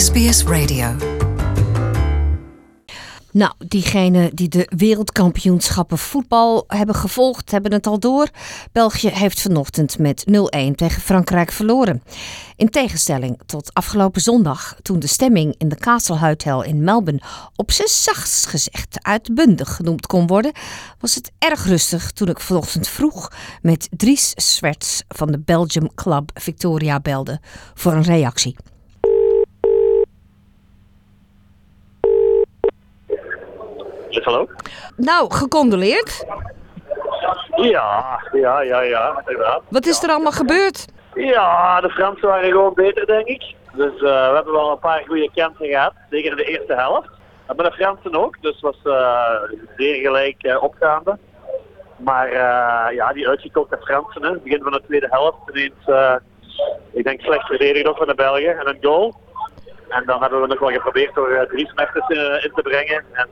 SBS Radio. Nou, diegenen die de wereldkampioenschappen voetbal hebben gevolgd, hebben het al door. België heeft vanochtend met 0-1 tegen Frankrijk verloren. In tegenstelling tot afgelopen zondag, toen de stemming in de Castle Hotel in Melbourne op z'n zachtst gezegd uitbundig genoemd kon worden, was het erg rustig toen ik vanochtend vroeg met Dries Swerts van de Belgium Club Victoria belde voor een reactie. Hallo? Nou, gecondoleerd. Ja, inderdaad. Wat is er allemaal gebeurd? Ja, de Fransen waren gewoon beter, denk ik. Dus we hebben wel een paar goede kansen gehad, zeker in de eerste helft. Maar de Fransen ook, dus het was zeer gelijk opgaande. Maar die uitgekochte Fransen, het begin van de tweede helft, ineens, ik denk slecht verdedigd ook van de Belgen en een goal. En dan hebben we nog wel geprobeerd door Dries Mertens in te brengen. En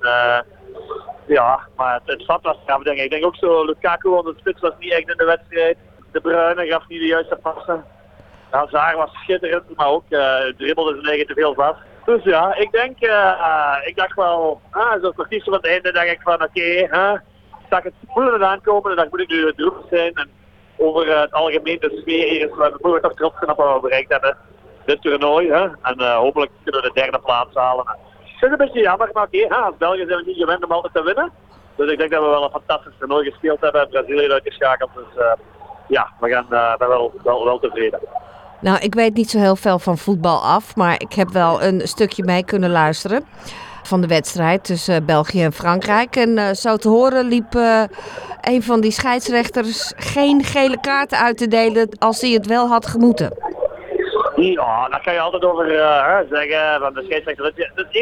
maar het vat was straf, denk ik. Ik denk ook zo, Lukaku aan de spits was niet echt in de wedstrijd. De Bruyne gaf niet de juiste passen. Hazard was schitterend, maar ook dribbelde zijn eigen te veel vast. Dus ja, ik denk, ik dacht wel, zo'n kwartiertje van het einde dacht ik van oké, zag het moeilijk aankomen en dan moet ik nu droevig zijn. En over het algemeen de sfeer hier is, we moeten toch trots zijn op wat we bereikt hebben. Dit toernooi, en hopelijk kunnen we de derde plaats halen. Het is een beetje jammer, maar oké, als België zijn we niet gewend om altijd te winnen. Dus ik denk dat we wel een fantastisch toernooi gespeeld hebben en Brazilië uitgeschakeld. Dus we gaan wel tevreden. Nou, ik weet niet zo heel veel van voetbal af, maar ik heb wel een stukje mee kunnen luisteren van de wedstrijd tussen België en Frankrijk. En zo te horen liep een van die scheidsrechters geen gele kaarten uit te delen als hij het wel had gemoeten. Ja, daar kan je altijd over zeggen van de scheidsrechter.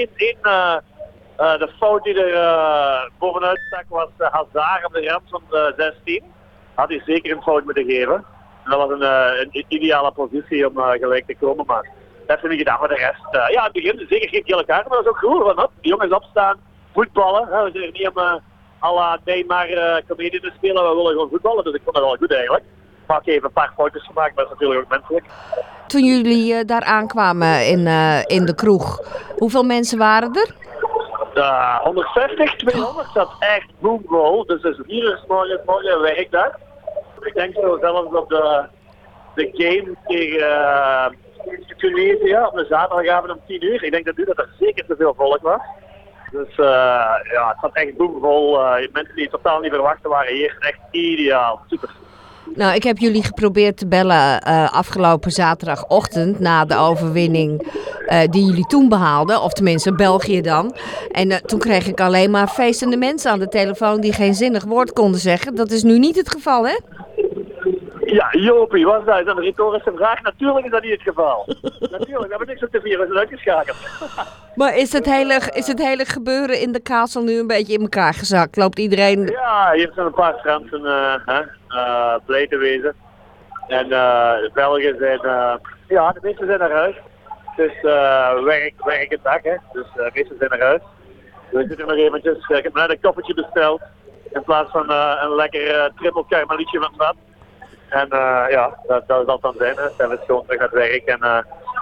De fout die er bovenuit stak was Hazard op de rand van de 16. Had hij zeker een fout moeten geven. En dat was een ideale positie om gelijk te komen, maar dat heeft hij niet gedaan. Maar de rest, in het begin zeker geen gele kaart, maar dat is ook goed. Want die jongens opstaan, voetballen. We zijn er niet om à la Neymar comedie te spelen, we willen gewoon voetballen. Dus ik vond dat wel goed eigenlijk. Maar ik heb even een paar foutjes gemaakt, maar dat is natuurlijk ook menselijk. Toen jullie daar aankwamen in de kroeg, hoeveel mensen waren er? 150, 200, dat is echt boomvol. Dus het is 4 uur 's morgen werkdag. Ik denk zo zelfs op de game tegen Tunesië op de zaterdagavond om 10 uur. Ik denk dat er zeker te veel volk was. Dus het zat echt boomvol. Mensen die het totaal niet verwachten waren hier. Echt ideaal, super. Nou, ik heb jullie geprobeerd te bellen afgelopen zaterdagochtend na de overwinning die jullie toen behaalden. Of tenminste, België dan. En toen kreeg ik alleen maar feestende mensen aan de telefoon die geen zinnig woord konden zeggen. Dat is nu niet het geval, hè? Ja, Jopie, wat is dat? Is dat een retorische vraag? Natuurlijk is dat niet het geval. Natuurlijk, we hebben niks op de vier, we zijn uitgeschakeld. Maar is het hele gebeuren in de Castle nu een beetje in elkaar gezakt? Loopt iedereen... Ja, hier zijn een paar Fransen blij te wezen. En de Belgen zijn, de meesten zijn naar huis. Het is werkende dag, hè. Dus de meesten zijn naar huis. Dus ik zit er nog eventjes, ik heb net een koffertje besteld. In plaats van een lekker triple karmelietje van wat. En dat zal dan zijn, hè. Dan is gewoon terug naar het werk en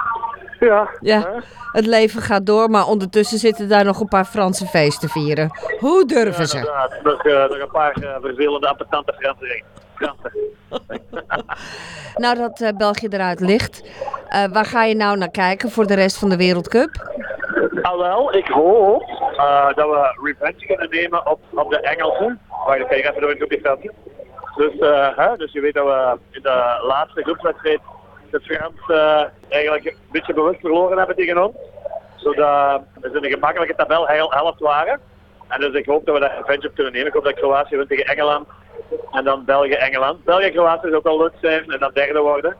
het leven gaat door, maar ondertussen zitten daar nog een paar Franse feesten vieren. Hoe durven ze? Inderdaad, nog een paar vervelende, appetante Fransen. Nou dat België eruit ligt, waar ga je nou naar kijken voor de rest van de Wereldcup? Wel, ik hoop dat we revenge kunnen nemen op de Engelsen. Wacht, ik ga hier even door in de Fransen. Dus je weet dat we in de laatste groepswedstrijd de Frans eigenlijk een beetje bewust verloren hebben tegen ons. Zodat we in een gemakkelijke tabel helft waren. En dus ik hoop dat we daar revenge op kunnen nemen. Ik hoop dat Kroatië wint tegen Engeland. En dan België-Engeland. België-Kroatië zou ook wel leuk zijn en dan derde worden.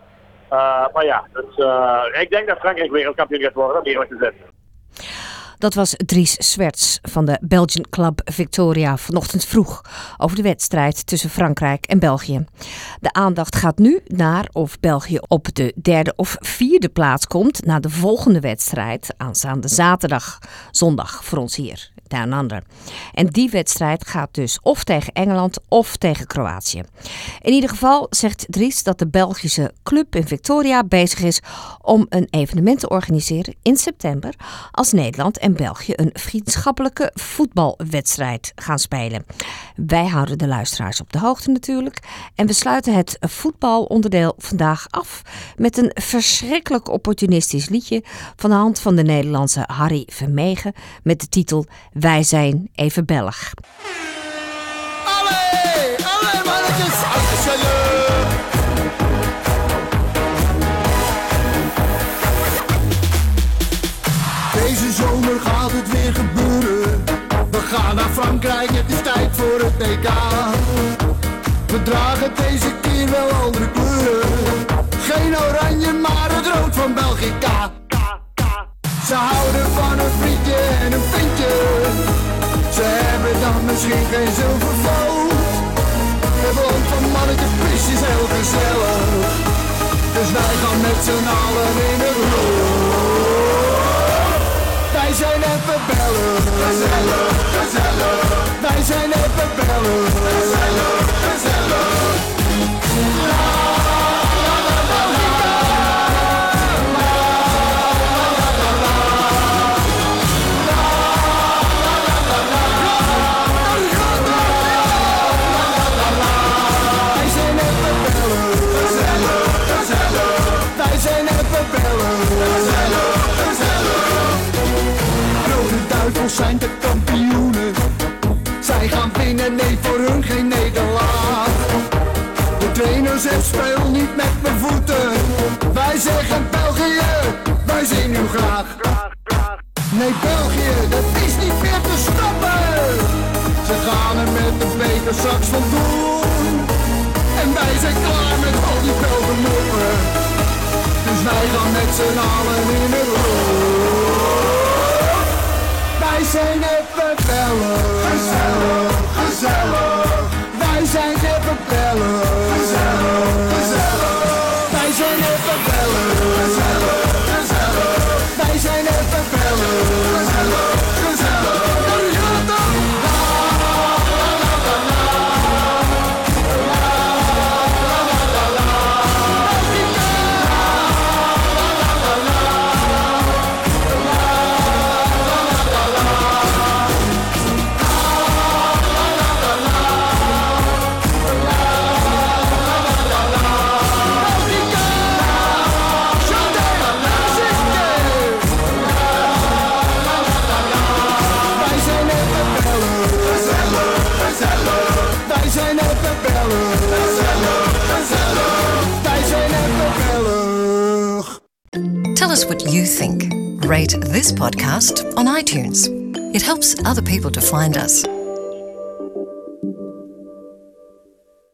Ik denk dat Frankrijk wereldkampioen gaat worden, om eerlijk te zijn. Dat was Dries Swerts van de Belgian Club Victoria vanochtend vroeg over de wedstrijd tussen Frankrijk en België. De aandacht gaat nu naar of België op de derde of vierde plaats komt na de volgende wedstrijd aanstaande zondag voor ons hier Down Under. En die wedstrijd gaat dus of tegen Engeland of tegen Kroatië. In ieder geval zegt Dries dat de Belgische club in Victoria bezig is om een evenement te organiseren in september als Nederland en België een vriendschappelijke voetbalwedstrijd gaan spelen. Wij houden de luisteraars op de hoogte natuurlijk en we sluiten het voetbalonderdeel vandaag af met een verschrikkelijk opportunistisch liedje van de hand van de Nederlandse Harry Vermegen met de titel Wij zijn even Belg. Allee, mannetjes, deze zomer gaat het weer gebeuren. We gaan naar Frankrijk, het is tijd voor het EK. We dragen deze keer wel andere kleuren. Geen oranje, maar het rood van België. Ze houden van een frietje en een pintje. Ze hebben dan misschien geen zilvervloot. Het land van mannetje vis is heel gezellig. Dus wij gaan met z'n allen in het rood. Wij zijn even Belgen. Gezellig, gezellig. Wij zijn even Belgen. Gezellig, gezellig. Zijn de kampioenen. Zij gaan winnen, nee voor hun geen nederlaag. De trainer zegt speel niet met mijn voeten. Wij zeggen België, wij zien u graag. Nee België, dat is niet meer te stoppen. Ze gaan er met de beker straks van doen. En wij zijn klaar met al die Belgen moppen. Dus wij gaan met z'n allen in het rood. Wij zijn even Belgen. Gezellig, gezellig. Wij zijn even Belgen. Gezellig, gezellig. Wij zijn even Belgen. Gezellig, gezellig. Wij zijn even Belgen. Gezellig, gezellig. Tell us what you think. Rate this podcast on iTunes. It helps other people to find us.